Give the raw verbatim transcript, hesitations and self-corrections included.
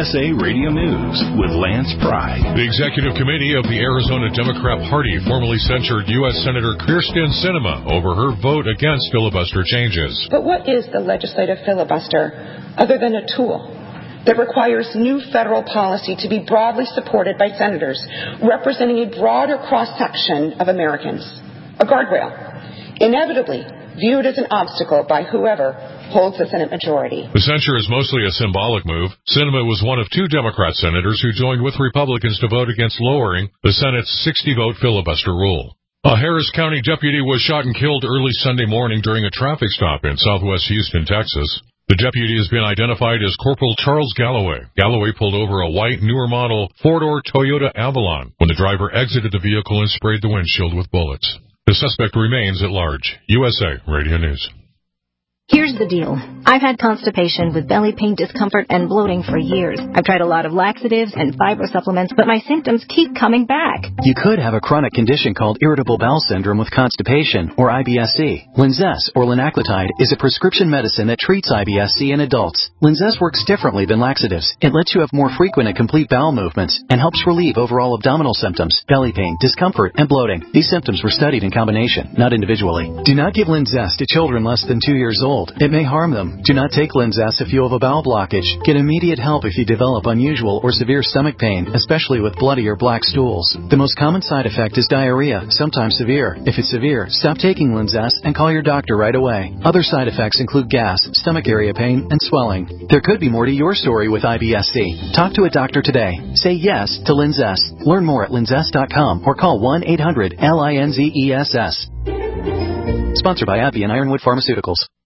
S A Radio News with Lance Pry. The Executive Committee of the Arizona Democrat Party formally censured U S Senator Kyrsten Sinema over her vote against filibuster changes. But what is the legislative filibuster other than a tool that requires new federal policy to be broadly supported by senators representing a broader cross-section of Americans? A guardrail, inevitably viewed as an obstacle by whoever holds the Senate majority. The censure is mostly a symbolic move. Sinema was one of two Democrat senators who joined with Republicans to vote against lowering the Senate's sixty-vote filibuster rule. A Harris County deputy was shot and killed early Sunday morning during a traffic stop in southwest Houston, Texas. The deputy has been identified as Corporal Charles Galloway. Galloway pulled over a white, newer model four-door Toyota Avalon when the driver exited the vehicle and sprayed the windshield with bullets. The suspect remains at large. U S A Radio News. Here's the deal. I've had constipation with belly pain, discomfort, and bloating for years. I've tried a lot of laxatives and fiber supplements, but my symptoms keep coming back. You could have a chronic condition called irritable bowel syndrome with constipation, or I B S C. Linzess, or linaclotide, is a prescription medicine that treats I B S C in adults. Linzess works differently than laxatives. It lets you have more frequent and complete bowel movements and helps relieve overall abdominal symptoms, belly pain, discomfort, and bloating. These symptoms were studied in combination, not individually. Do not give Linzess to children less than two years old. It may harm them. Do not take Linzess if you have a bowel blockage. Get immediate help if you develop unusual or severe stomach pain, especially with bloody or black stools. The most common side effect is diarrhea, sometimes severe. If it's severe, stop taking Linzess and call your doctor right away. Other side effects include gas, stomach area pain, and swelling. There could be more to your story with I B S C. Talk to a doctor today. Say yes to Linzess. Learn more at linzess dot com or call one eight hundred L I N Z E S S. Sponsored by AbbVie and Ironwood Pharmaceuticals.